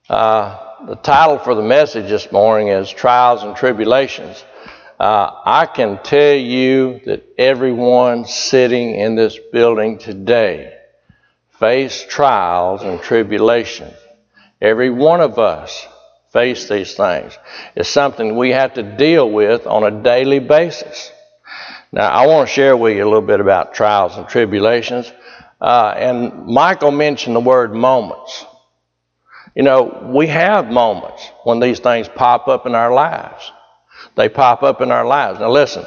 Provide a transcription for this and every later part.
The title for the message this morning is Trials and Tribulations. I can tell you that everyone sitting in this building today face trials and tribulations. Every one of us face these things. It's something we have to deal with on a daily basis. Now, I want to share with you a little bit about trials and tribulations. And Michael mentioned the word moments. You know, we have moments when these things pop up in our lives. They pop up in our lives. Now listen,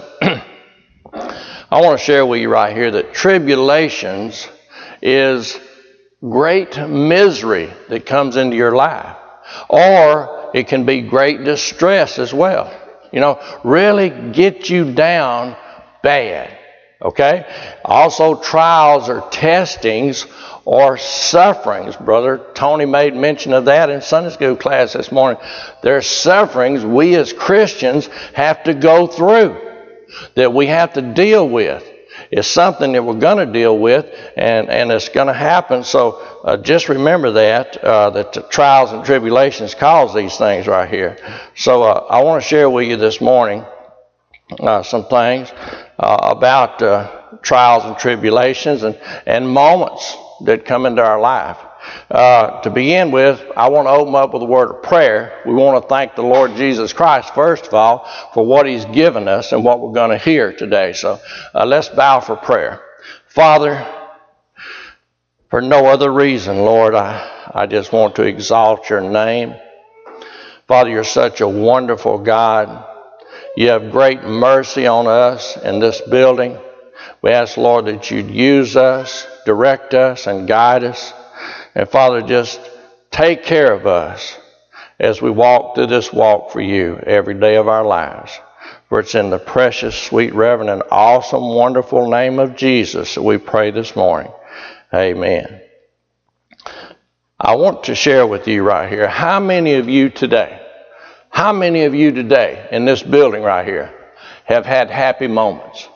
I want to share with you right here that tribulations is great misery that comes into your life. Or it can be great distress as well. You know, really get you down bad. Okay? Also, trials or testings or sufferings. Brother Tony made mention of that in Sunday school class this morning. There are sufferings we as Christians have to go through, that we have to deal with. It's something that we're going to deal with, and it's going to happen. So just remember that the trials and tribulations cause these things right here. So I want to share with you this morning some things about trials and tribulations and moments that come into our life. To begin with, I want to open up with a word of prayer. We want to thank the Lord Jesus Christ, first of all, for what He's given us and what we're going to hear today. So let's bow for prayer. Father, for no other reason, Lord, I just want to exalt your name. Father, you're such a wonderful God. You have great mercy on us in this building. We ask, Lord, that you'd use us, direct us, and guide us. And Father, just take care of us as we walk through this walk for you every day of our lives. For it's in the precious, sweet, reverend, and awesome, wonderful name of Jesus that we pray this morning. Amen. I want to share with you right here, how many of you today in this building right here have had happy moments?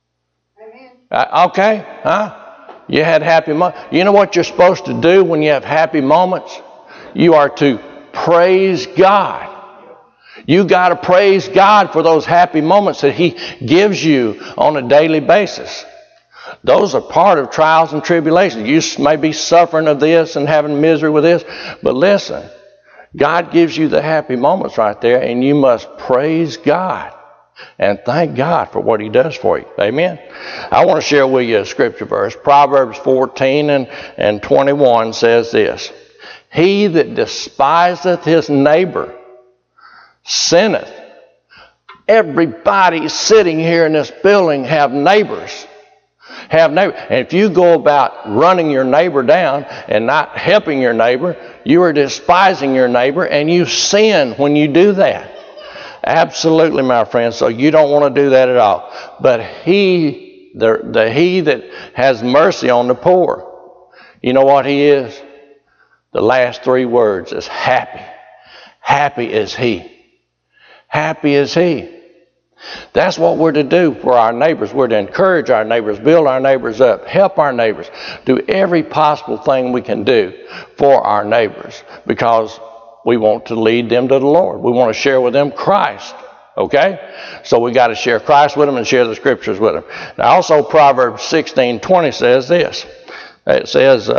Okay, huh? You had happy moments. You know what you're supposed to do when you have happy moments? You are to praise God. You got to praise God for those happy moments that He gives you on a daily basis. Those are part of trials and tribulations. You may be suffering of this and having misery with this, but listen, God gives you the happy moments right there, and you must praise God and thank God for what He does for you. Amen. I want to share with you a scripture verse. Proverbs 14 and 21 says this: He that despiseth his neighbor sinneth. Everybody sitting here in this building have neighbors. And if you go about running your neighbor down and not helping your neighbor, you are despising your neighbor, and you sin when you do that. Absolutely, my friend. So you don't want to do that at all. But he that has mercy on the poor, you know what he is? The last three words is happy. Happy is he. Happy is he. That's what we're to do for our neighbors. We're to encourage our neighbors, build our neighbors up, help our neighbors, do every possible thing we can do for our neighbors, because we want to lead them to the Lord. We want to share with them Christ. Okay? So we got to share Christ with them and share the scriptures with them. Now also Proverbs 16:20 says this. It says,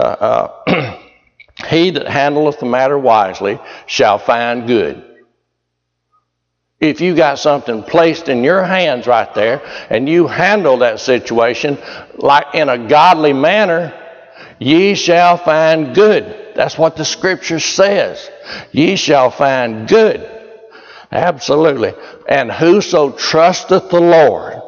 He that handleth the matter wisely shall find good. If you got something placed in your hands right there and you handle that situation like in a godly manner, ye shall find good. That's what the scripture says. Ye shall find good. Absolutely. And whoso trusteth the Lord,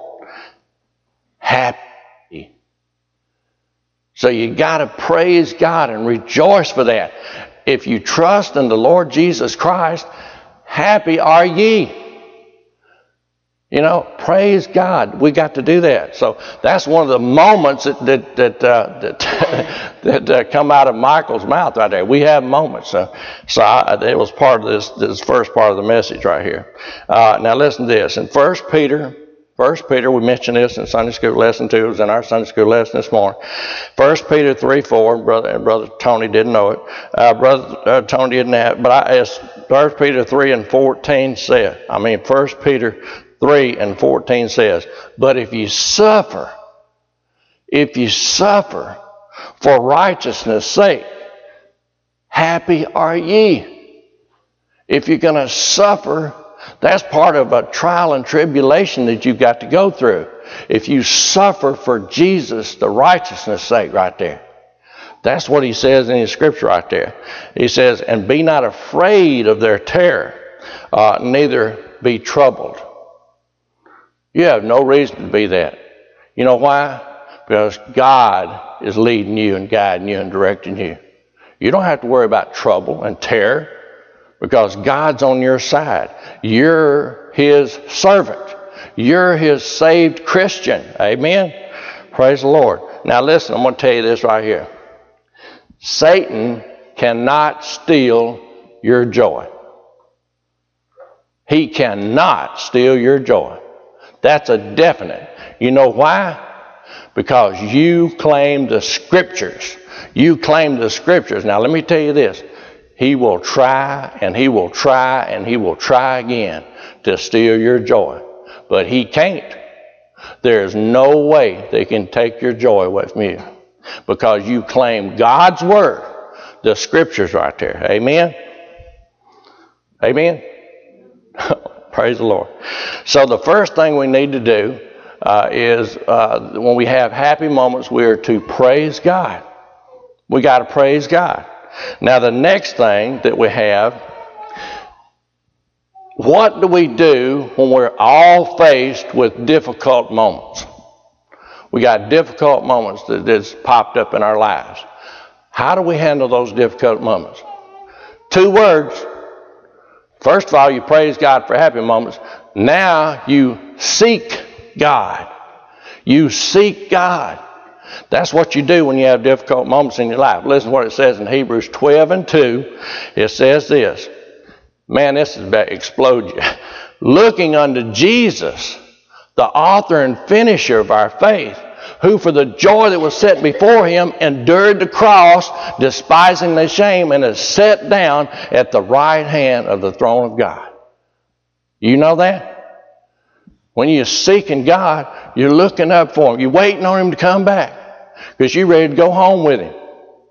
happy. So you got to praise God and rejoice for that. If you trust in the Lord Jesus Christ, happy are ye. You know, praise God. We got to do that. So that's one of the moments that come out of Michael's mouth right there. We have moments. It was part of this first part of the message right here. Now listen to this. In 1 1 Peter, we mentioned this in Sunday school lesson 2. It was in our Sunday school lesson this morning. 1 Peter 3:4, Brother Tony didn't know it. Brother Tony didn't have it, but as 1 Peter 3:14 said, 1 Peter 3:14 says, but if you suffer for righteousness' sake, happy are ye. If you're going to suffer, that's part of a trial and tribulation that you've got to go through. If you suffer for Jesus, the righteousness' sake, right there. That's what he says in his scripture right there. He says, and be not afraid of their terror, neither be troubled. You have no reason to be that. You know why? Because God is leading you and guiding you and directing you. You don't have to worry about trouble and terror because God's on your side. You're his servant. You're his saved Christian. Amen? Praise the Lord. Now listen, I'm going to tell you this right here. Satan cannot steal your joy. He cannot steal your joy. That's a definite. You know why? Because you claim the Scriptures. You claim the Scriptures. Now let me tell you this. He will try and he will try and he will try again to steal your joy. But he can't. There's no way they can take your joy away from you. Because you claim God's Word. The Scriptures right there. Amen? Amen? Praise the Lord. So the first thing we need to do is when we have happy moments, we are to praise God. We got to praise God. Now the next thing that we have, what do we do when we're all faced with difficult moments? We got difficult moments that's popped up in our lives. How do we handle those difficult moments? 2 words. First of all, you praise God for happy moments. Now you seek God. You seek God. That's what you do when you have difficult moments in your life. Listen to what it says in Hebrews 12:2. It says this. Man, this is about to explode you. Looking unto Jesus, the author and finisher of our faith, who for the joy that was set before him endured the cross, despising the shame, and is set down at the right hand of the throne of God. You know that? When you're seeking God, you're looking up for him. You're waiting on him to come back because you're ready to go home with him.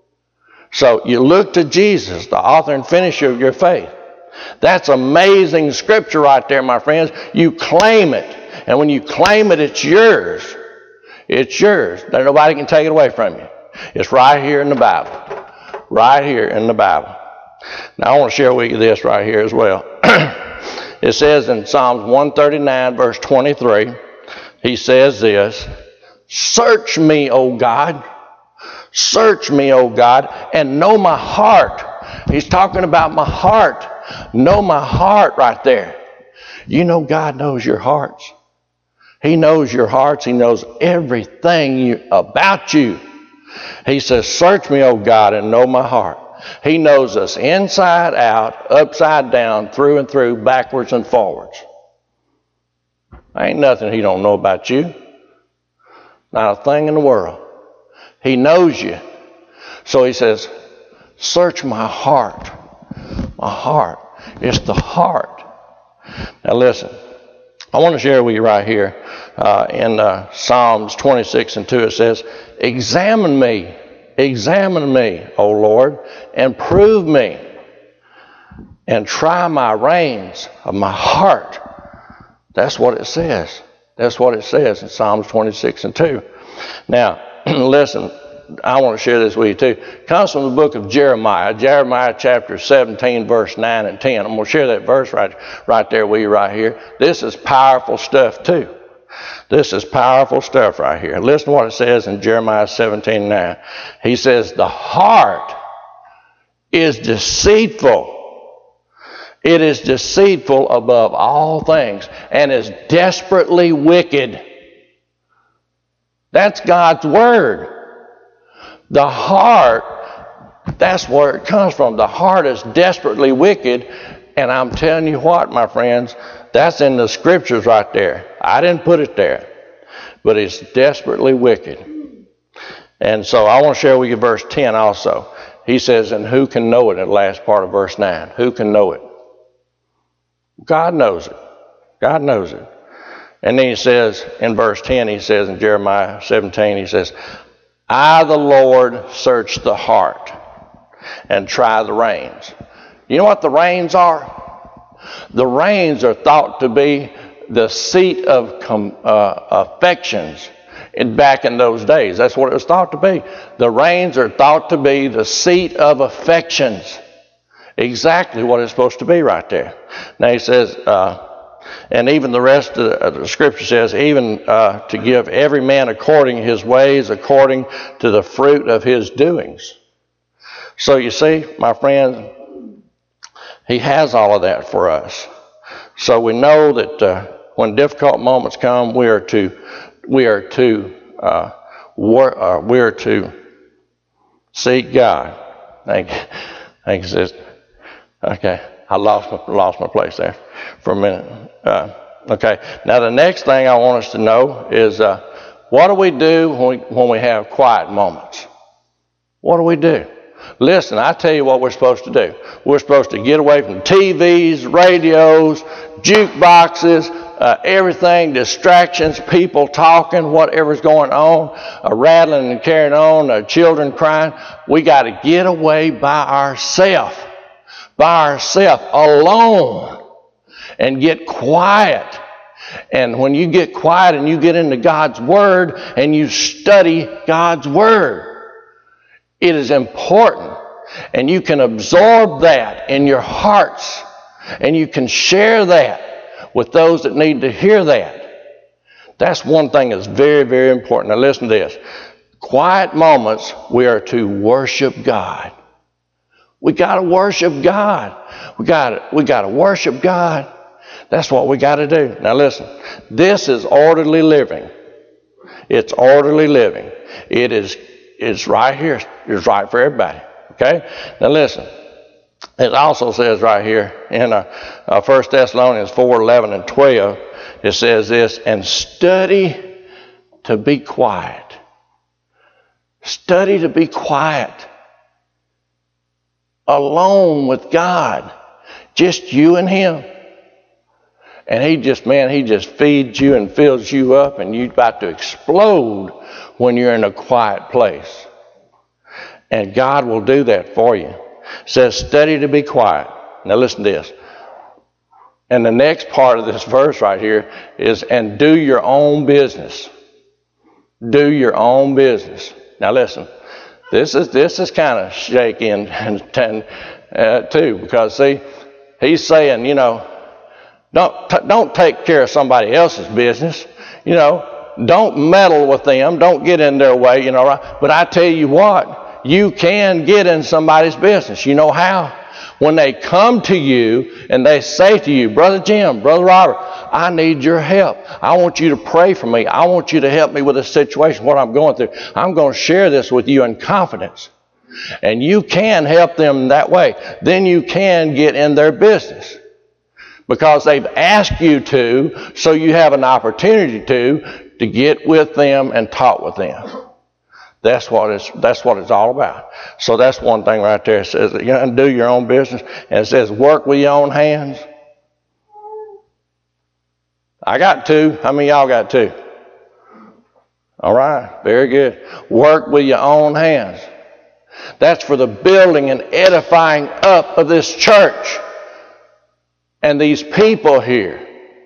So you look to Jesus, the author and finisher of your faith. That's amazing scripture right there, my friends. You claim it. And when you claim it, it's yours. It's yours. Nobody can take it away from you. It's right here in the Bible. Right here in the Bible. Now I want to share with you this right here as well. It says in Psalms 139 verse 23, he says this, search me, O God. Search me, O God, and know my heart. He's talking about my heart. Know my heart right there. You know God knows your hearts. He knows your hearts. He knows everything about you. He says, search me, O God, and know my heart. He knows us inside out, upside down, through and through, backwards and forwards. Ain't nothing he don't know about you. Not a thing in the world. He knows you. So he says, search my heart. My heart. It's the heart. Now listen. I want to share with you right here in Psalms 26:2. It says, examine me, O Lord, and prove me, and try my reins of my heart. That's what it says. That's what it says in Psalms 26:2. Now, listen, I want to share this with you too. It comes from the book of Jeremiah. Jeremiah chapter 17, verse 9 and 10. I'm going to share that verse right there with you right here. This is powerful stuff too. This is powerful stuff right here. Listen to what it says in Jeremiah 17:9. He says, the heart is deceitful. It is deceitful above all things and is desperately wicked. That's God's word. The heart, that's where it comes from. The heart is desperately wicked. And I'm telling you what, my friends, That's in the scriptures right there. I didn't put it there. But it's desperately wicked. And so I want to share with you verse 10 also. He says, and who can know it in the last part of verse 9? Who can know it? God knows it. God knows it. And then he says in verse 10, he says in Jeremiah 17, he says, I, the Lord, search the heart and try the reins. You know what the reins are? The reins are thought to be the seat of affections back in those days. That's what it was thought to be. The reins are thought to be the seat of affections. Exactly what it's supposed to be right there. Now he says, and even the rest of the scripture says, even to give every man according his ways, according to the fruit of his doings. So you see, my friends, he has all of that for us. So we know that when difficult moments come, we are to seek God. Thank you, sister. Okay, I lost my place there for a minute. Okay, now the next thing I want us to know is what do we do when we have quiet moments? What do we do? Listen, I tell you what we're supposed to do. We're supposed to get away from TVs, radios, jukeboxes, everything, distractions, people talking, whatever's going on, rattling and carrying on, children crying. We got to get away by ourselves, alone, and get quiet. And when you get quiet and you get into God's Word and you study God's Word, it is important. And you can absorb that in your hearts, and you can share that with those that need to hear that. That's one thing that's very, very important. Now listen to this. Quiet moments, we are to worship God. We got to worship God. We got to worship God. That's what we got to do. Now listen, this is orderly living. It's orderly living. It's right here. It's right for everybody. Okay? Now listen. It also says right here in 1 Thessalonians 4:11 and 12, it says this, and study to be quiet. Study to be quiet. Alone with God. Just you and Him. And He just feeds you and fills you up, and you're about to explode when you're in a quiet place. And God will do that for you. It says, study to be quiet. Now listen to this. And the next part of this verse right here is, and do your own business. Do your own business. Now listen, this is kind of shaky and too, because see, he's saying, don't take care of somebody else's business. Don't meddle with them. Don't get in their way. Right? But I tell you what, you can get in somebody's business. You know how? When they come to you and they say to you, Brother Jim, Brother Robert, I need your help. I want you to pray for me. I want you to help me with this situation, what I'm going through. I'm going to share this with you in confidence. And you can help them that way. Then you can get in their business. Because they've asked you to, so you have an opportunity to get with them and talk with them. That's what it's all about. So that's one thing right there. It says that you can do your own business. And it says work with your own hands. I got two. How many of y'all got two? All right. Very good. Work with your own hands. That's for the building and edifying up of this church and these people here.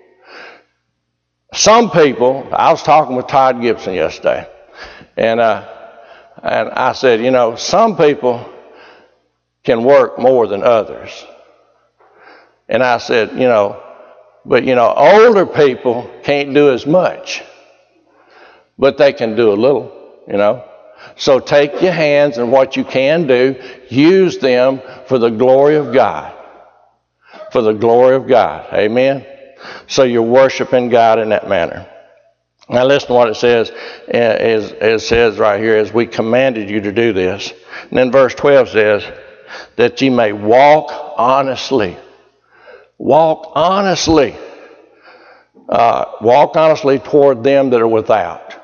Some people, I was talking with Todd Gibson yesterday, and I said, some people can work more than others. And I said, but older people can't do as much, but they can do a little, So take your hands and what you can do, use them for the glory of God. For the glory of God. Amen? So you're worshiping God in that manner. Now listen to what it says. It says right here, as we commanded you to do this. And then verse 12 says, that ye may walk honestly. Walk honestly. Walk honestly toward them that are without.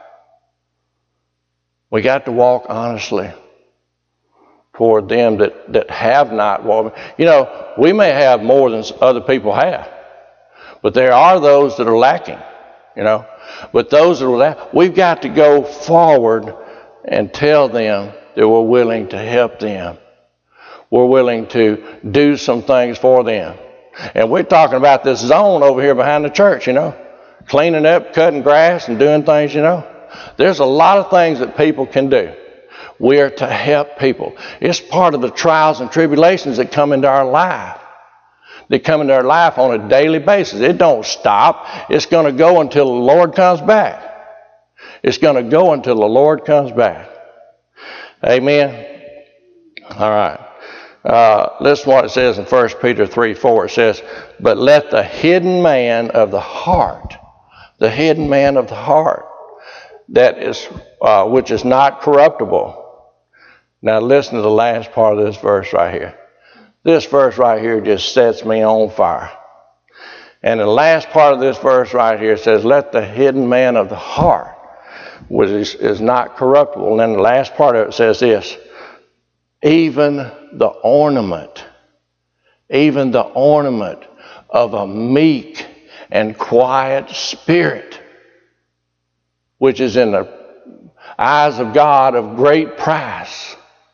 We got to walk honestly toward them that have not walked. You know, we may have more than other people have, but there are those that are lacking, you know. But those that are lacking, we've got to go forward and tell them that we're willing to help them. We're willing to do some things for them. And we're talking about this zone over here behind the church, you know, cleaning up, cutting grass, and doing things, you know. There's a lot of things that people can do. We are to help people. It's part of the trials and tribulations that come into our life. They come into our life on a daily basis. It don't stop. It's going to go until the Lord comes back. It's going to go until the Lord comes back. Amen? All right. Listen to what it says in 1 Peter 3:4. It says, but let the hidden man of the heart, the hidden man of the heart, that is, which is not corruptible. Now listen to the last part of this verse right here. This verse right here just sets me on fire. And the last part of this verse right here says, let the hidden man of the heart, which is not corruptible. And then the last part of it says this, even the ornament of a meek and quiet spirit, which is in the eyes of God of great price.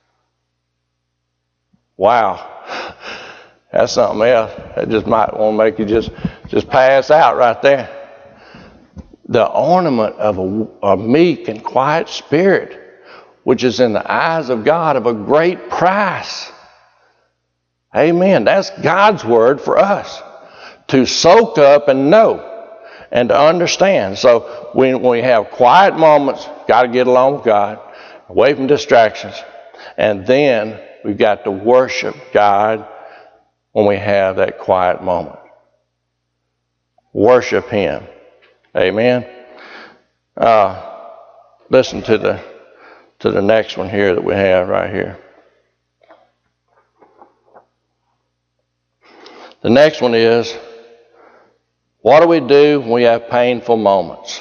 Wow. That's something else. That just might want to make you just pass out right there. The ornament of a meek and quiet spirit, which is in the eyes of God of a great price. Amen. That's God's word for us to soak up and know and to understand. So when we have quiet moments, got to get along with God, away from distractions, and then we've got to worship God when we have that quiet moment. Worship Him. Amen. Listen to the next one here that we have right here. The next one is, what do we do when we have painful moments?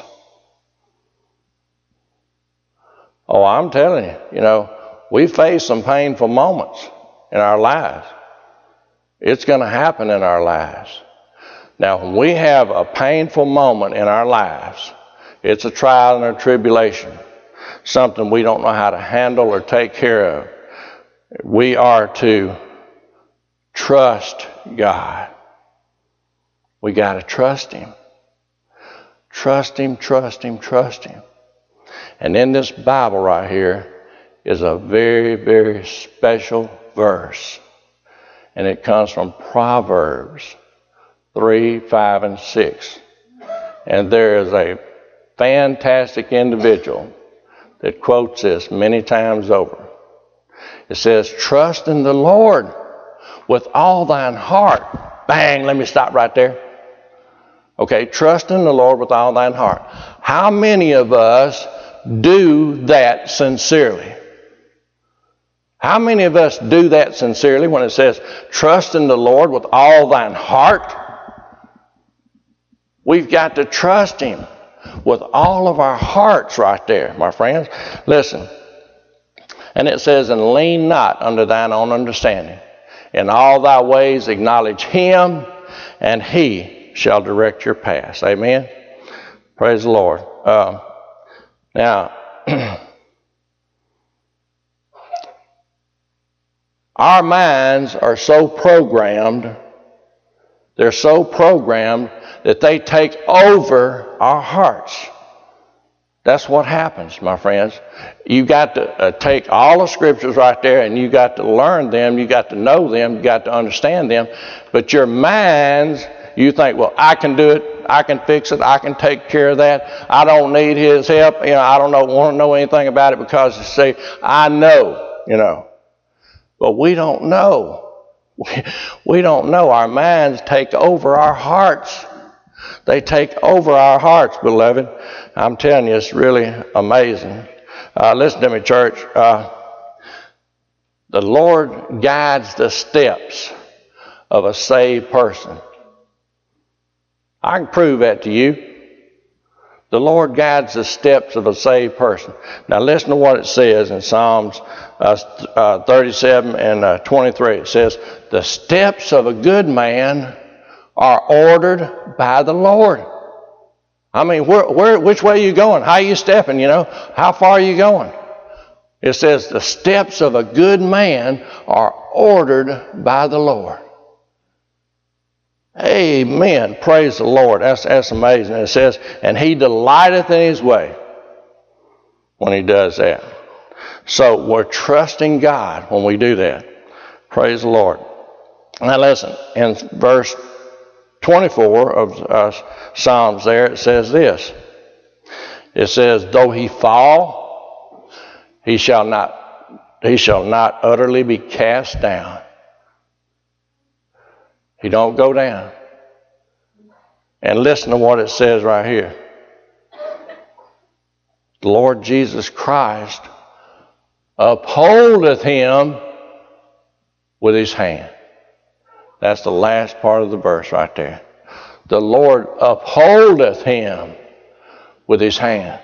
Oh, I'm telling you, you know, we face some painful moments in our lives. It's going to happen in our lives. Now, when we have a painful moment in our lives, it's a trial and a tribulation, something we don't know how to handle or take care of. We are to trust God. We got to trust Him. Trust Him, trust Him, trust Him. And in this Bible right here is a very, very special verse. And it comes from Proverbs 3, 5, and 6. And there is a fantastic individual that quotes this many times over. It says, trust in the Lord with all thine heart. Bang, let me stop right there. Okay, trust in the Lord with all thine heart. How many of us do that sincerely? How many of us do that sincerely when it says, trust in the Lord with all thine heart? We've got to trust Him with all of our hearts right there, my friends. Listen. And it says, and lean not unto thine own understanding. In all thy ways acknowledge Him, and He shall direct your paths. Amen? Praise the Lord. Now, our minds are so programmed, they're so programmed that they take over our hearts. That's what happens, my friends. You got to take all the scriptures right there, and you got to learn them, you got to know them, you got to understand them. But your minds, you think, well, I can do it, I can fix it, I can take care of that. I don't need His help. You know, I don't want to know anything about it because, see, I know, you know. But we don't know. We don't know. Our minds take over our hearts. They take over our hearts, beloved. I'm telling you, it's really amazing. Listen to me, church. The Lord guides the steps of a saved person. I can prove that to you. The Lord guides the steps of a saved person. Now listen to what it says in Psalms 37 and 23. It says, the steps of a good man are ordered by the Lord. I mean, which way are you going? How are you stepping, you know? How far are you going? It says, the steps of a good man are ordered by the Lord. Amen. Praise the Lord. That's amazing. It says, and he delighteth in his way when he does that. So we're trusting God when we do that. Praise the Lord. Now listen, in verse 24 of Psalms there, it says this. It says, though he fall, he shall not utterly be cast down. He don't go down. And listen to what it says right here. The Lord Jesus Christ upholdeth him with his hand. That's the last part of the verse right there. The Lord upholdeth him with his hand.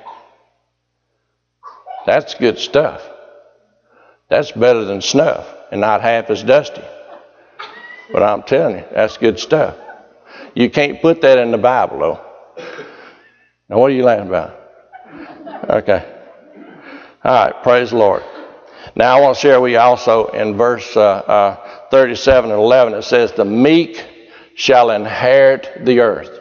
That's good stuff. That's better than snuff and not half as dusty. But I'm telling you, that's good stuff. You can't put that in the Bible, though. Now, what are you laughing about? Okay. All right, praise the Lord. Now, I want to share with you also in verse 37 and 11, it says, the meek shall inherit the earth.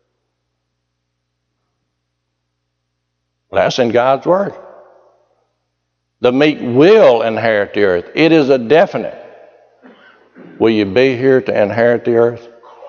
That's in God's word. The meek will inherit the earth. It is a definite. Will you be here to inherit the earth?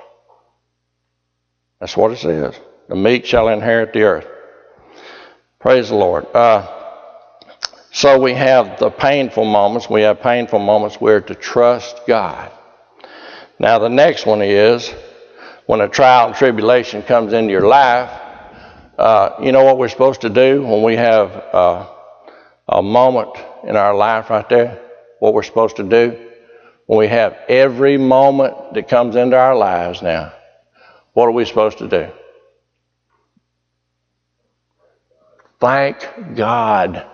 That's what it says. The meek shall inherit the earth. Praise the Lord. So we have the painful moments. We have painful moments where to trust God. Now the next one is when a trial and tribulation comes into your life. You know what we're supposed to do when we have a moment in our life right there? What we're supposed to do? When we have every moment that comes into our lives now, what are we supposed to do? Thank God.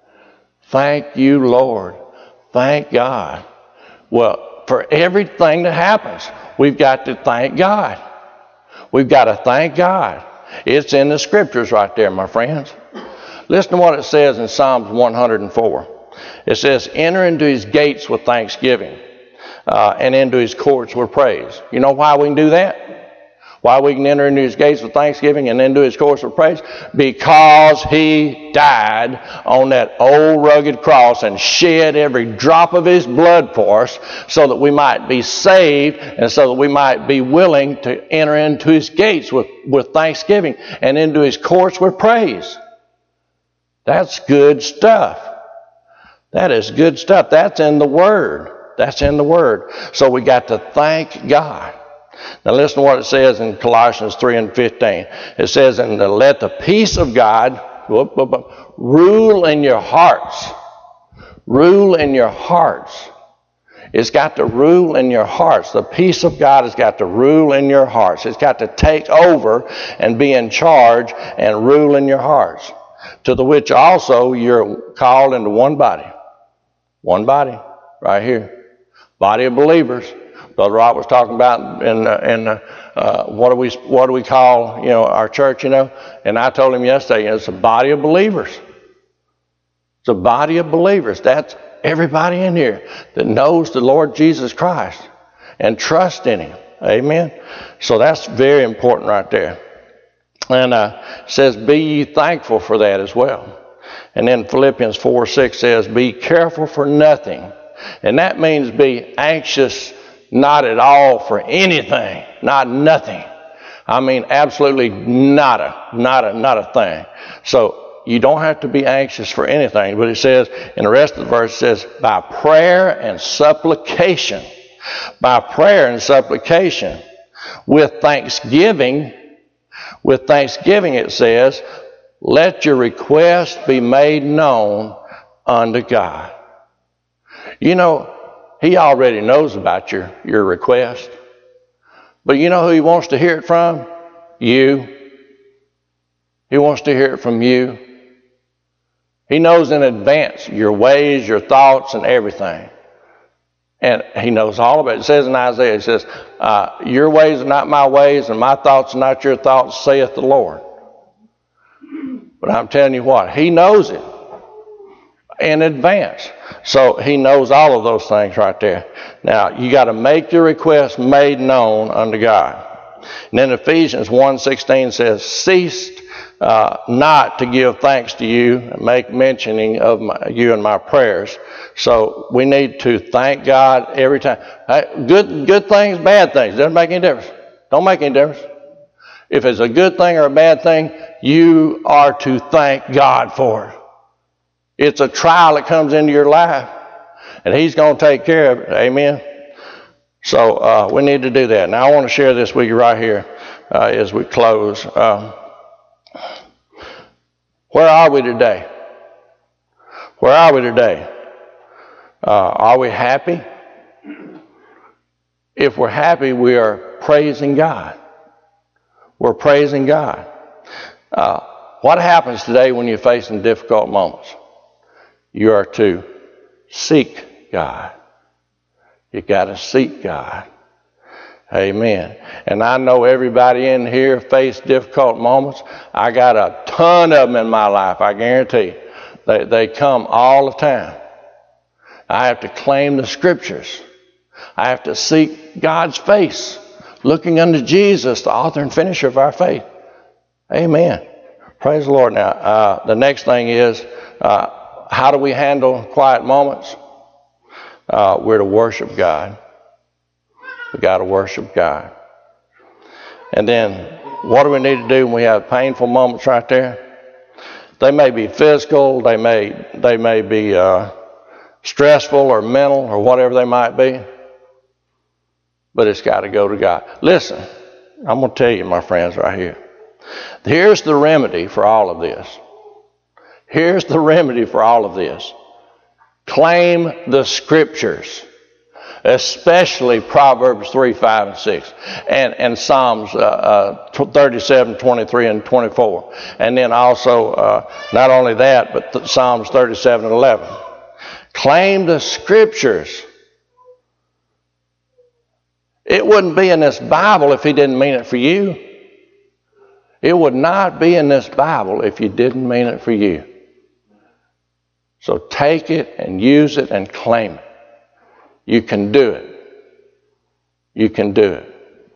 Thank you, Lord. Thank God. Well, for everything that happens, we've got to thank God. We've got to thank God. It's in the scriptures right there, my friends. Listen to what it says in Psalms 104. It says, enter into his gates with thanksgiving. And into his courts with praise. You know why we can do that? Why we can enter into his gates with thanksgiving and into his courts with praise? Because he died on that old rugged cross and shed every drop of his blood for us so that we might be saved and so that we might be willing to enter into his gates with thanksgiving and into his courts with praise. That's good stuff. That is good stuff. That's in the Word. That's in the Word. So we got to thank God. Now listen to what it says in Colossians 3 and 15. It says, and let the peace of God rule in your hearts. Rule in your hearts. It's got to rule in your hearts. The peace of God has got to rule in your hearts. It's got to take over and be in charge and rule in your hearts. To the which also you're called into one body. One body, right here. Body of believers. Brother Rob was talking about in what do we call, you know, our church, you know? And I told him yesterday, you know, it's a body of believers. It's a body of believers. That's everybody in here that knows the Lord Jesus Christ and trusts in him. Amen. So that's very important right there. And it says, be ye thankful for that as well. And then Philippians 4:6 says, be careful for nothing. And that means be anxious not at all for anything, not nothing. I mean absolutely not a thing. So you don't have to be anxious for anything. But it says, in the rest of the verse, it says, by prayer and supplication. By prayer and supplication. With thanksgiving, it says, let your request be made known unto God. You know, he already knows about your request. But you know who he wants to hear it from? you. He wants to hear it from you. He knows in advance your ways, your thoughts, and everything. And he knows all of it. It says in Isaiah, it says, your ways are not my ways, and my thoughts are not your thoughts, saith the Lord. But I'm telling you what, he knows it in advance. So he knows all of those things right there. Now, you got to make your request made known unto God. And then Ephesians 1:16 says, cease not to give thanks to you and make mentioning of you in my prayers. So we need to thank God every time. Good things, bad things, doesn't make any difference. Don't make any difference. If it's a good thing or a bad thing, you are to thank God for it. It's a trial that comes into your life, and he's going to take care of it. Amen. So we need to do that. Now I want to share this with you right here as we close. Where are we today? Where are we today? Are we happy? If we're happy, we are praising God. We're praising God. What happens today when you're facing difficult moments? You are to seek God. You got to seek God. Amen. And I know everybody in here faced difficult moments. I got a ton of them in my life, I guarantee you. They come all the time. I have to claim the scriptures. I have to seek God's face, looking unto Jesus, the author and finisher of our faith. Amen. Praise the Lord. Now, the next thing is, how do we handle quiet moments? We're to worship God. We got to worship God. And then, what do we need to do when we have painful moments right there? They may be physical, they may be stressful or mental or whatever they might be. But it's got to go to God. Listen, I'm going to tell you, my friends, right here. Here's the remedy for all of this. Here's the remedy for all of this. Claim the scriptures, especially Proverbs 3, 5, and 6, and Psalms 37, 23, and 24. And then also, not only that, but Psalms 37 and 11. Claim the scriptures. It wouldn't be in this Bible if he didn't mean it for you. It would not be in this Bible if you didn't mean it for you. So take it and use it and claim it. You can do it. You can do it.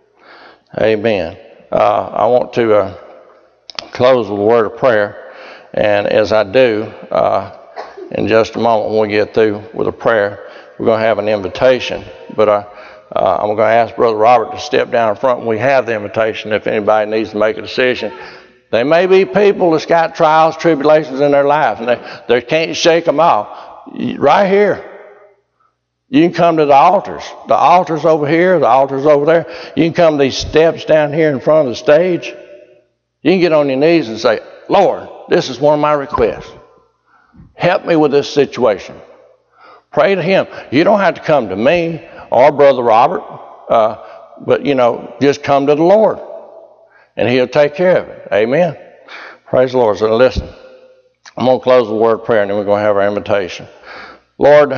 Amen. I want to close with a word of prayer. And as I do, in just a moment when we get through with a prayer, we're going to have an invitation. But I'm going to ask Brother Robert to step down in front when we have the invitation if anybody needs to make a decision. There may be people that's got trials, tribulations in their life, and they can't shake them off. Right here. You can come to the altars. The altar's over here, the altar's over there. You can come to these steps down here in front of the stage. You can get on your knees and say, Lord, this is one of my requests. Help me with this situation. Pray to him. You don't have to come to me or Brother Robert, but, just come to the Lord, and he'll take care of it. Amen. Praise the Lord. So listen, I'm going to close with a word of prayer, and then we're going to have our invitation. Lord,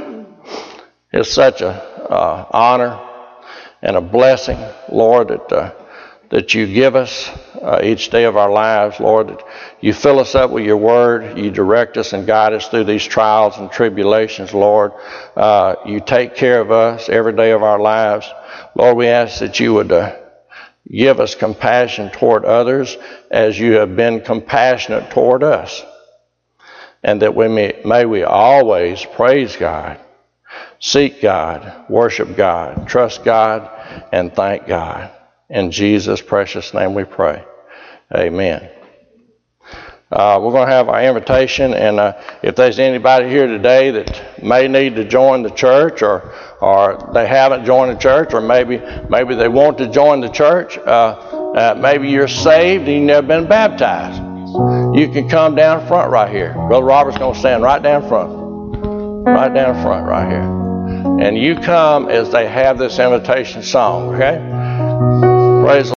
it's such an honor and a blessing, Lord, that you give us each day of our lives, Lord, that you fill us up with your word, you direct us and guide us through these trials and tribulations, Lord. You take care of us every day of our lives. Lord, we ask that you would give us compassion toward others as you have been compassionate toward us, and that may we always praise God, seek God, worship God, trust God, and thank God. In Jesus' precious name we pray. Amen. We're going to have our invitation, and if there's anybody here today that may need to join the church, or they haven't joined the church, or maybe they want to join the church, maybe you're saved and you've never been baptized, you can come down front right here. Brother Robert's going to stand right down front right here. And you come as they have this invitation song, okay? Praise the Lord.